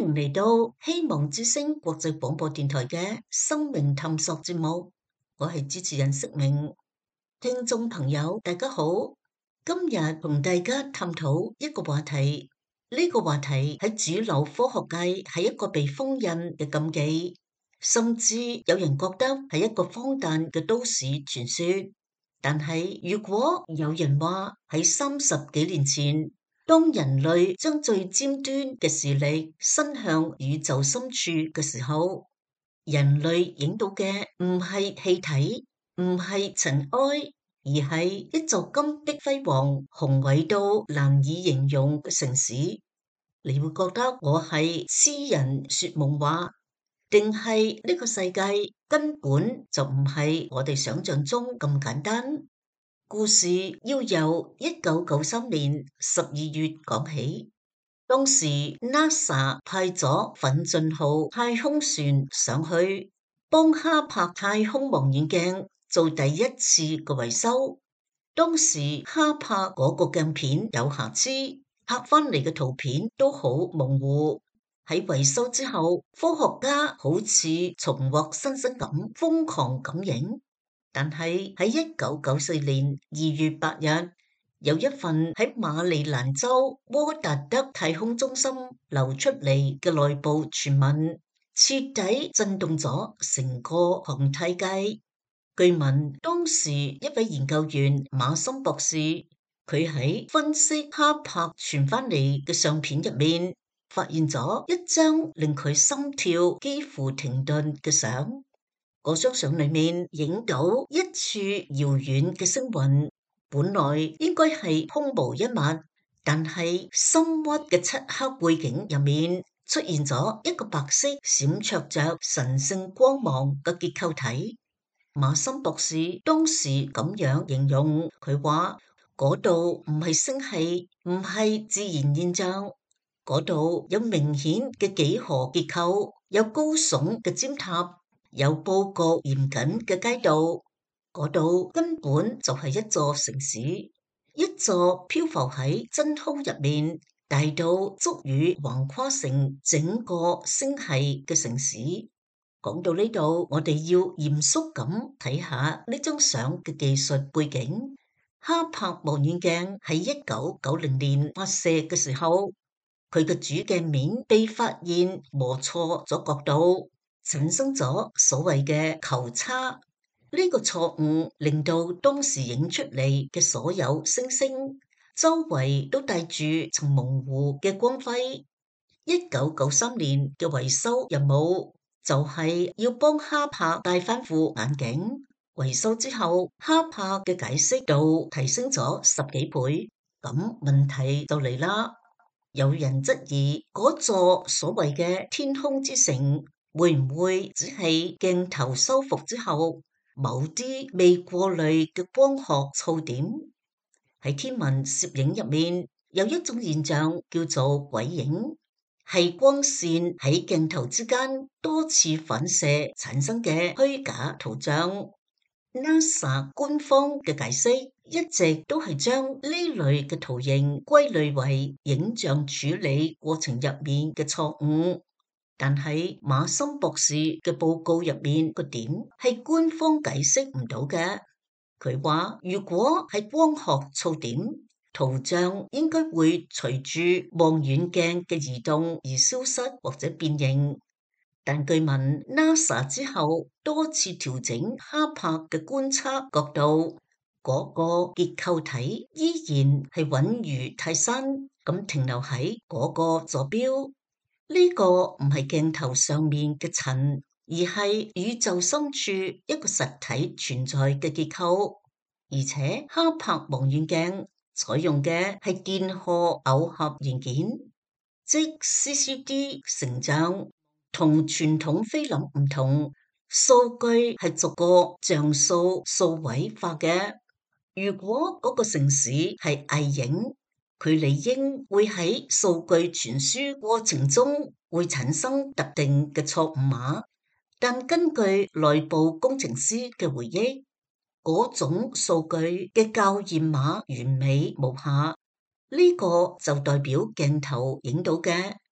迎嚟到希望之聲國際廣播電台嘅生命探索節目，我係主持人釋明。聽眾朋友大家好，今日同大家探討一個話題，呢個話題喺主流科學界係一個被封印嘅禁忌，甚至有人覺得係一個荒誕嘅都市傳說。但係如果有人話喺30幾年前，當人類將最尖端嘅視力伸向宇宙深處嘅時候，人類影到嘅唔係氣體，唔係塵埃，而係一座金碧輝煌、宏偉到難以形容嘅城市。你會覺得我係痴人說夢話，定係呢個世界根本就唔係我哋想象中咁簡單？故事要由1993年12月講起。當時 NASA 派咗奮進號太空船上去，幫哈柏太空望遠鏡做第一次嘅維修。當時哈柏嗰個鏡片有瑕疵，拍翻嚟嘅圖片都好模糊。喺維修之後，科學家好似重獲新生咁，瘋狂咁影。但係喺1994年2月8日，有一份喺馬里蘭州沃達德太空中心流出嚟嘅內部傳聞，徹底震動咗成個航太界。據聞當時一位研究員馬森博士，佢喺分析哈柏傳翻嚟嘅相片入面，發現咗一張令佢心跳幾乎停頓嘅相。嗰張相裏面影到一處遙遠嘅星雲，本來應該係空無一物，但係深鬱嘅漆黑背景入面出現咗一個白色閃爍着神聖光芒嘅結構體。馬森博士當時咁樣形容，佢話嗰度唔係星系，唔係自然現象，嗰度有明顯嘅幾何結構，有高聳嘅尖塔，有佈局嚴謹嘅街道，嗰度根本就係一座城市，一座漂浮喺真空入面，大到足以橫跨成整個星系嘅城市。講到呢度，我哋要嚴肅咁睇下呢張相嘅技術背景。哈柏望遠鏡喺1990年發射嘅時候，佢嘅主鏡面被發現磨錯咗角度，產生咗所謂嘅球差。呢個錯誤令到當時影出嚟嘅所有星星周圍都帶住層模糊嘅光輝。1993年嘅維修任務就係要幫哈柏戴翻副眼鏡。維修之後，哈柏嘅解析度提升咗10幾倍。咁問題就嚟啦，有人質疑嗰座所謂嘅天空之城會唔會只係鏡頭修復之後某啲未過濾嘅光學噪點？喺天文攝影入面有一種現象叫做鬼影，係光線喺鏡頭之間多次反射產生嘅虛假圖像。NASA 官方嘅解釋一直都係將呢類嘅圖形歸類為影像處理過程入面嘅錯誤，但係馬森博士嘅報告入面個點係官方解釋唔到嘅。佢話如果係光學噪點，圖像應該會隨住望遠鏡嘅移動而消失或者變形。但據聞 NASA 之後多次調整哈柏嘅觀測角度，嗰個結構體依然係穩如泰山咁停留喺嗰個坐標。呢個唔係鏡頭上面嘅塵，而係宇宙深處一個實體存在嘅結構。而且哈柏望遠鏡採用嘅係電荷耦合元件，即 CCD 成像。同傳統菲林唔同，數據係逐個像素數位化嘅。如果嗰個城市係偽影，佢理應會喺數據傳輸過程中會產生特定嘅錯誤碼。但根據內部工程師嘅回憶，嗰種數據嘅校驗碼完美無瑕，呢個就代表鏡頭影到嘅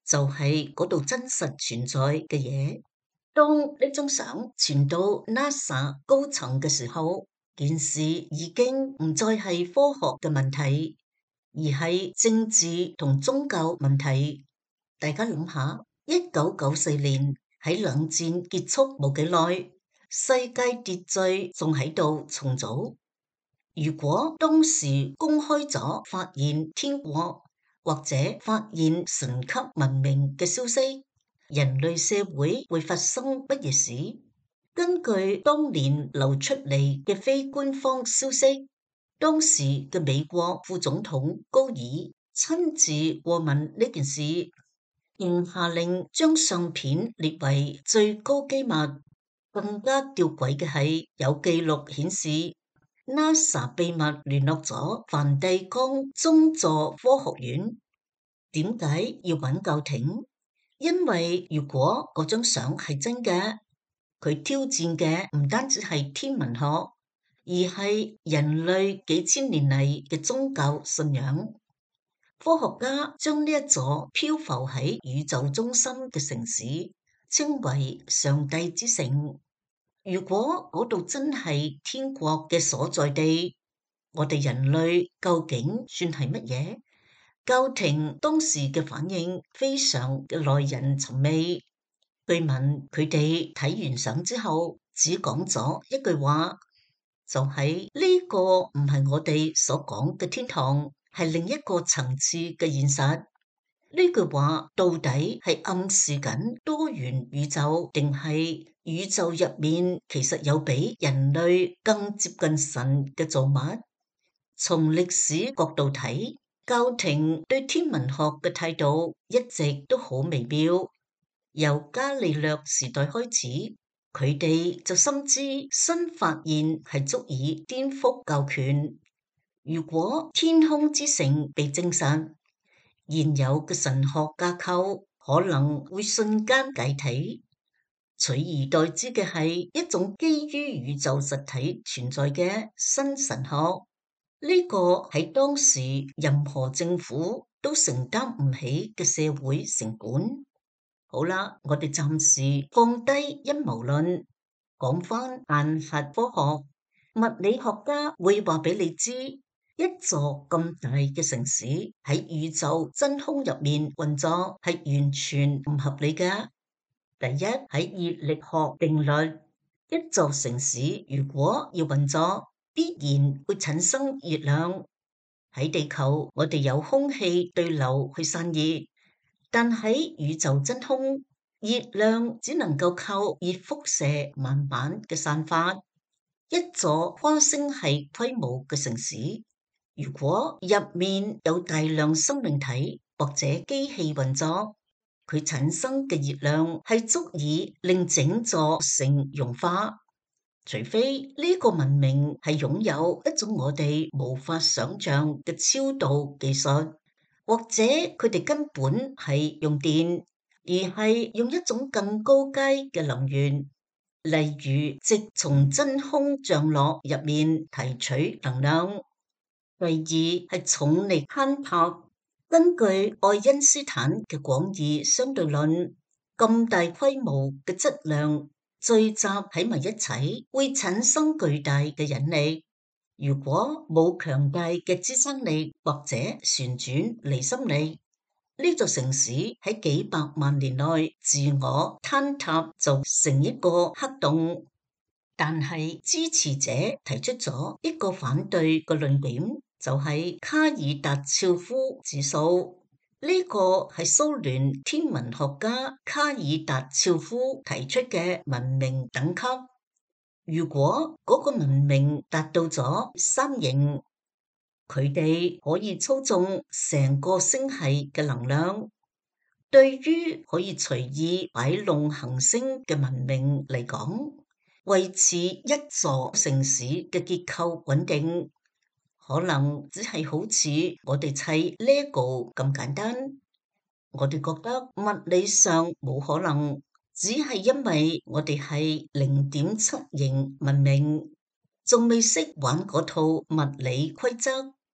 就係嗰度真實存在嘅嘢。當呢張相傳到 NASA 高層嘅時候，件事已經唔再係科學嘅問題，而係政治同宗教問題。大家諗下，1994年喺冷戰結束冇幾耐，世界秩序仲喺度重組。如果當時公開咗發現天國或者發現神級文明嘅消息，人類社會會發生乜嘢事？根據當年流出嚟嘅非官方消息，當時嘅美國副總統高爾親自過問呢件事，仍下令將相片列為最高機密。更加吊詭嘅係，有記錄顯示 NASA 秘密聯絡咗梵蒂岡宗座科學院。點解要揾教廷？因為如果嗰張相係真嘅，佢挑戰嘅唔單止係天文學，而係人類幾千年嚟嘅宗教信仰。科學家將呢一座漂浮喺宇宙中心嘅城市稱為上帝之城。如果嗰度真係天國嘅所在地，我哋人類究竟算係乜嘢？教廷當時嘅反應非常嘅耐人尋味。據聞佢哋睇完相之後，只講咗一句話，就係呢個唔係我哋所講嘅天堂，係另一個層次嘅現實。呢句話到底係暗示緊多元宇宙，定係宇宙入面其實有比人類更接近神嘅造物？從歷史角度睇，教廷對天文學嘅態度一直都好微妙。由伽利略時代開始，佢哋就深知新發現係足以顛覆教權。如果天空之城被證實，現有嘅神學架構可能會瞬間解體，取而代之嘅係一種基於宇宙實體存在嘅新神學。呢個喺當時任何政府都承擔唔起嘅社會成本。好啦，我哋暫時放低陰謀論，講返硬核科學。物理學家會話俾你知，一座咁大嘅城市喺宇宙真空入面運作係完全唔合理嘅。第一，喺熱力學定律，一座城市如果要運作，必然會產生熱量。喺地球，我哋有空氣對流去散熱，但喺宇宙真空，熱量只能夠靠熱輻射慢慢嘅散發。一座跨星系規模嘅城市，如果入面有大量生命體或者機器運作，佢產生嘅熱量係足以令整座城融化。除非呢個文明係擁有一種我哋無法想象嘅超導技術，或者佢哋根本係用電，而係用一種更高階嘅能源，例如直從真空降落入面提取能量。第二係重力坍塌，根據愛因斯坦嘅廣義相對論，咁大規模嘅質量聚集喺埋一齊，會產生巨大嘅引力。如果冇強大嘅支撐力或者旋轉離心力，呢座城市喺幾百萬年內自我坍塌，就成一個黑洞。但係支持者提出咗一個反對嘅論點，就係卡爾達肖夫指數。呢個係蘇聯天文學家卡爾達肖夫提出嘅文明等級。如果嗰個文明達到咗三型，佢哋可以操縱成個星系嘅能量。對於可以隨意擺弄行星嘅文明嚟講，維持一座城市嘅結構穩定，可能只係好似我哋砌 Lego 咁簡單。我哋覺得物理上冇可能，只係因為我哋係0.7型文明，仲未識玩嗰套物理規則。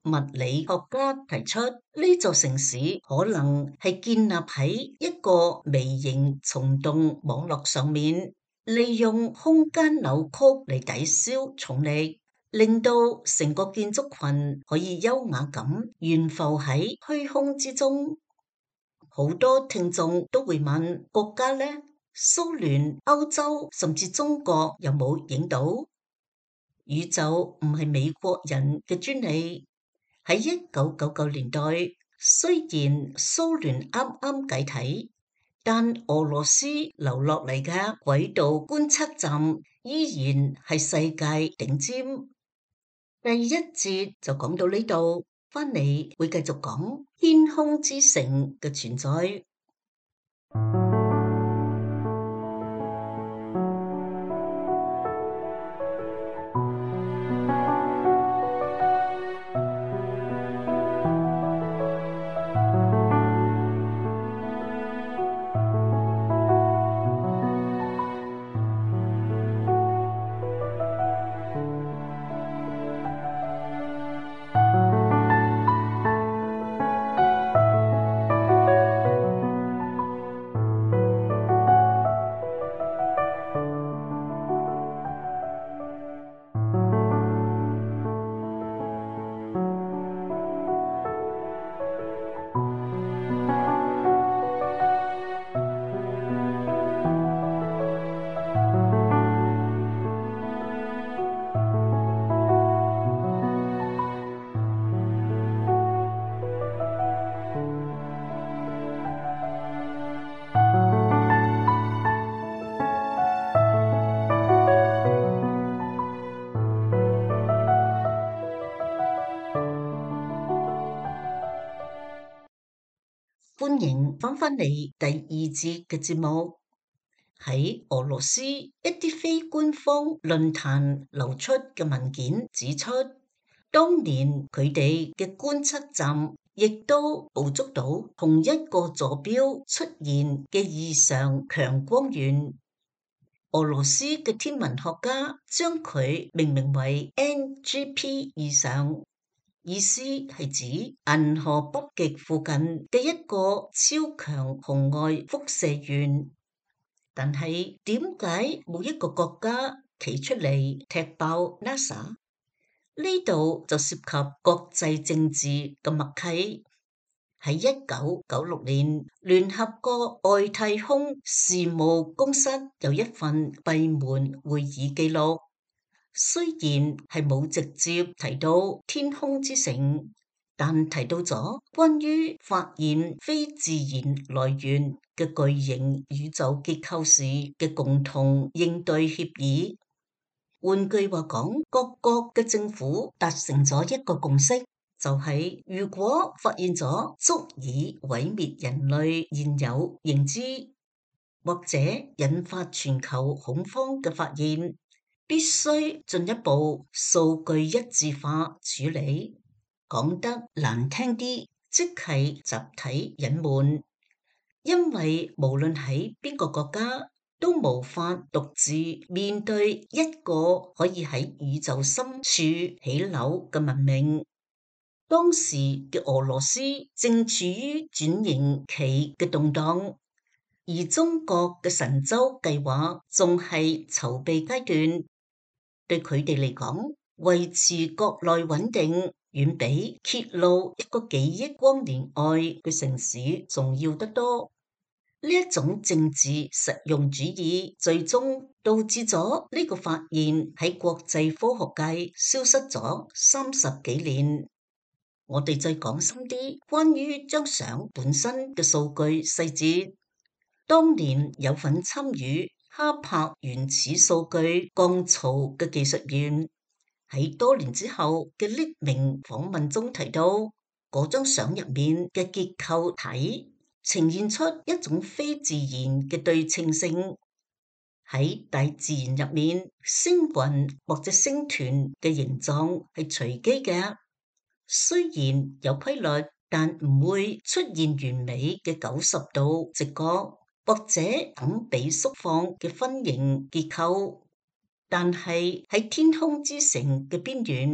物理學家提出，呢座城市可能係建立喺一個微型蟲洞網絡上面，利用空間扭曲嚟抵消重力，令到成個建築群可以優雅咁懸浮喺虛空之中。好多聽眾都會問，國家呢？蘇聯、歐洲甚至中國有冇影到？宇宙唔係美國人嘅專利。喺1999年代，雖然蘇聯啱啱解體，但俄羅斯留落嚟嘅軌道觀測站依然係世界頂尖。第一節就講到呢度，返嚟會繼續講天空之城嘅存在。歡迎返返嚟第二節嘅節目。喺俄羅斯一啲非官方論壇流出嘅文件指出，當年佢哋嘅觀測站亦都捕捉到同一個座標出現嘅異常強光源。俄羅斯嘅天文學家將佢命名為 NGP 異常。意思係指銀河北極附近嘅一個超強紅外輻射源，但係點解冇一個國家企出嚟踢爆 NASA？ 呢度就涉及國際政治嘅默契。喺1996年，聯合國外太空事務公室有一份閉門會議記錄。雖然係冇直接提到天空之城，但提到咗關於發現非自然來源嘅巨型宇宙結構時嘅共同應對協議。換句話講，各國嘅政府達成咗一個共識，就係如果發現咗足以毀滅人類現有認知，或者引發全球恐慌嘅發現，必須進一步數據一致化處理，講得難聽啲，即係集體隱瞞。因為無論喺邊個國家，都無法獨自面對一個可以喺宇宙深處起樓嘅文明。當時嘅俄羅斯正處於轉型期嘅動盪，而中國嘅神舟計劃仲係籌備階段。對佢哋嚟講，維持國內穩定遠比揭露一個幾億光年外嘅城市重要得多。呢一種政治實用主義，最終導致咗呢個發現喺國際科學界消失咗30幾年。我哋再講深啲關於張相本身嘅數據細節。當年有份參與哈柏原始數據降槽嘅技術員喺多年之後嘅匿名訪問中提到，嗰張相入面嘅結構體呈現出一種非自然嘅對稱性。喺大自然入面，星雲或者星團嘅形狀係隨機嘅，雖然有規律，但唔會出現完美嘅90度直角，或者等比縮放嘅分形結構，但係喺天空之城嘅邊緣，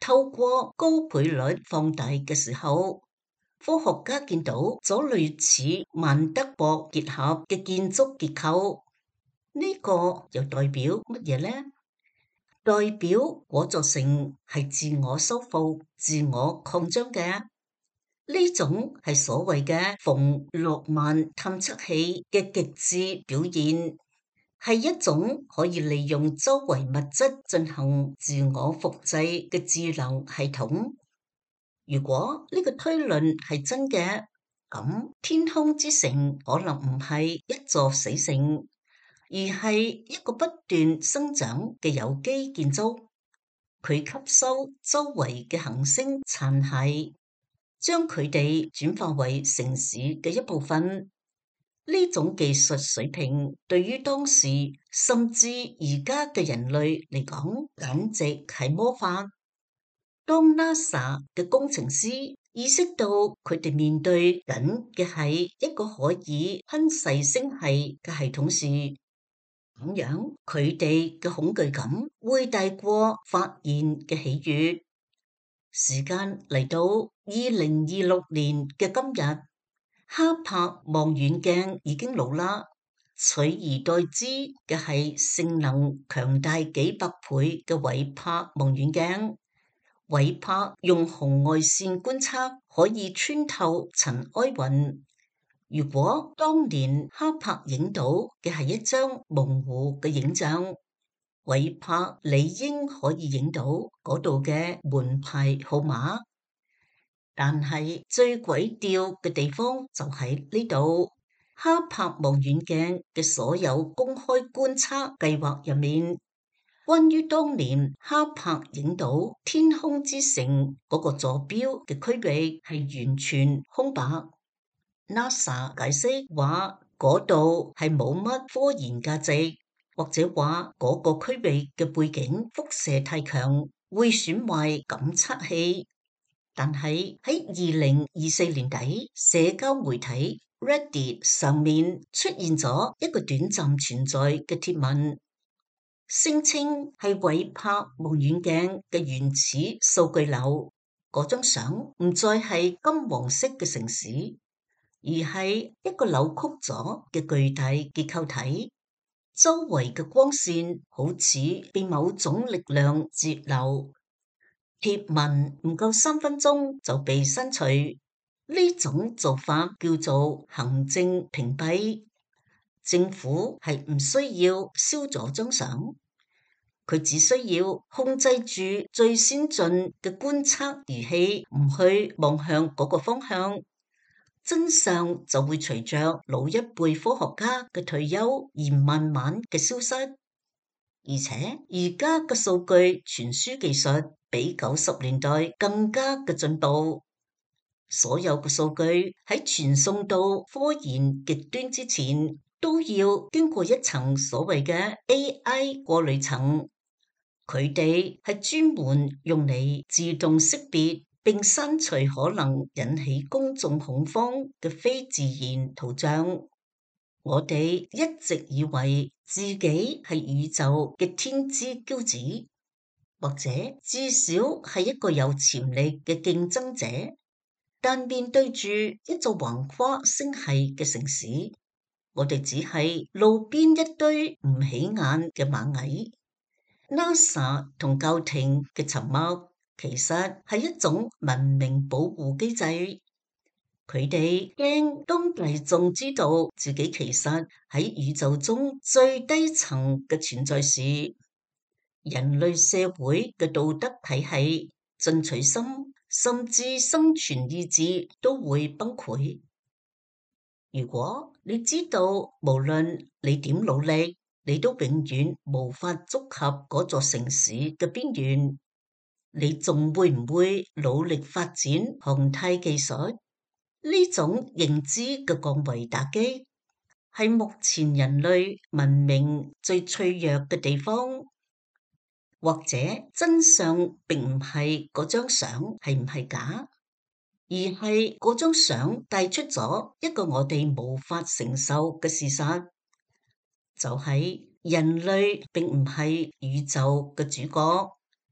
透過高倍率放大嘅時候，科學家見到咗類似曼德博結合嘅建築結構。呢個又代表乜嘢呢？代表嗰座城係自我修復、自我擴張嘅。呢種係所謂嘅馮諾曼探測器嘅極致表現，係一種可以利用周圍物質進行自我複製嘅智能系統。如果呢個推論係真嘅，咁天空之城可能唔係一座死城，而係一個不斷生長嘅有機建築。佢吸收周圍嘅行星殘骸，將佢哋轉化為城市嘅一部分。呢種技術水平對於當時甚至而家嘅人類嚟講，簡直係魔法。當 NASA 嘅工程師意識到佢哋面對緊嘅係一個可以吞噬星系嘅系統時，咁樣佢哋嘅恐懼感會大過發現嘅喜悅。時間嚟到2026年嘅今日，哈柏望遠鏡已經老啦，取而代之嘅係性能強大幾百倍嘅韋柏望遠鏡。韋柏用紅外線觀測可以穿透塵埃雲。如果當年哈柏影到嘅係一張模糊嘅影像，韋柏理應可以影到嗰度嘅門牌號碼。但係最詭弔嘅地方就喺呢度，哈柏望遠鏡嘅所有公開觀測計劃入面，關於當年哈柏影到天空之城嗰個坐標嘅區域係完全空白。NASA 解釋話嗰度係冇乜科研價值，或者話嗰個區域嘅背景輻射太強，會損壞感測器。但係喺2024年底，社交媒體 Reddit 上面出現咗一個短暫存在嘅貼文，聲稱係韋柏望遠鏡嘅原始數據流。嗰張相唔再係金黃色嘅城市，而係一個扭曲咗嘅巨大結構體，周圍嘅光線好似被某種力量截流。貼文唔夠3分鐘就被刪除，呢種做法叫做行政屏蔽。政府係唔需要燒咗張相，佢只需要控制住最先進嘅觀測儀器，唔去望向嗰個方向。真相就會隨着老一輩科學家嘅退休而慢慢嘅消失。而且而家嘅數據傳輸技術比90年代更加嘅進步，所有嘅數據喺傳送到科研極端之前，都要經過一層所謂嘅 AI 過濾層。佢哋係專門用嚟自動識別並刪除可能引起公眾恐慌嘅非自然圖像。我哋一直以為自己係宇宙嘅天之驕子，或者至少係一個有潛力嘅競爭者。但面對住一座橫跨星系嘅城市，我哋只係路邊一堆唔起眼嘅螞蟻。NASA 同教廷嘅沉默其實係一種文明保護機制。佢哋驚當大眾知道自己其實喺宇宙中最低層嘅存在時，人類社會嘅道德體系、進取心甚至生存意志都會崩潰。如果你知道無論你點努力，你都永遠無法觸及嗰座城市嘅邊緣，你仲會唔會努力發展航太技術？呢種認知嘅降維打擊係目前人類文明最脆弱嘅地方。或者真相並唔係嗰張相係唔係假，而係嗰張相帶出咗一個我哋無法承受嘅事實，就係人類並唔係宇宙嘅主角。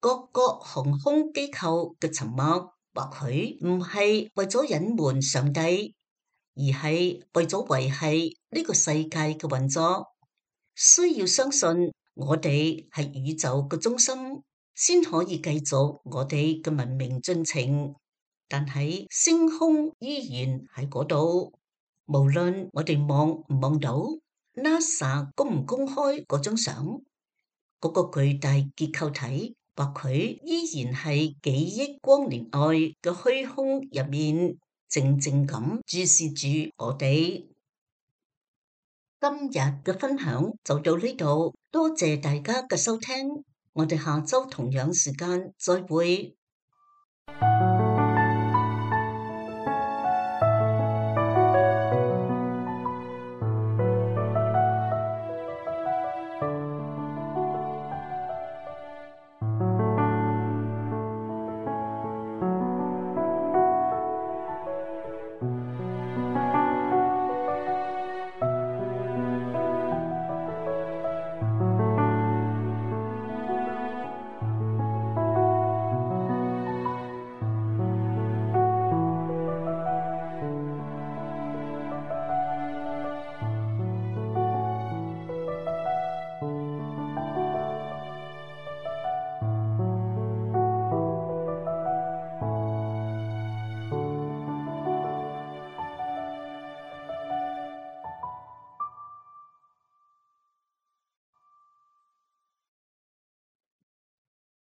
各個航空機構嘅沉默，或許唔係為咗隱瞞上帝，而係為咗維繫呢個世界嘅運作。需要相信我哋係宇宙嘅中心，先可以繼續我哋嘅文明進程。但係星空依然喺嗰度，無論我哋望唔望到 NASA 公唔公開嗰張相，嗰個巨大結構體，或佢依然係幾億光年外嘅虛空入面，靜靜咁注視住我哋。今日嘅分享就到呢度，多謝大家嘅收聽，我哋下周同樣時間再會。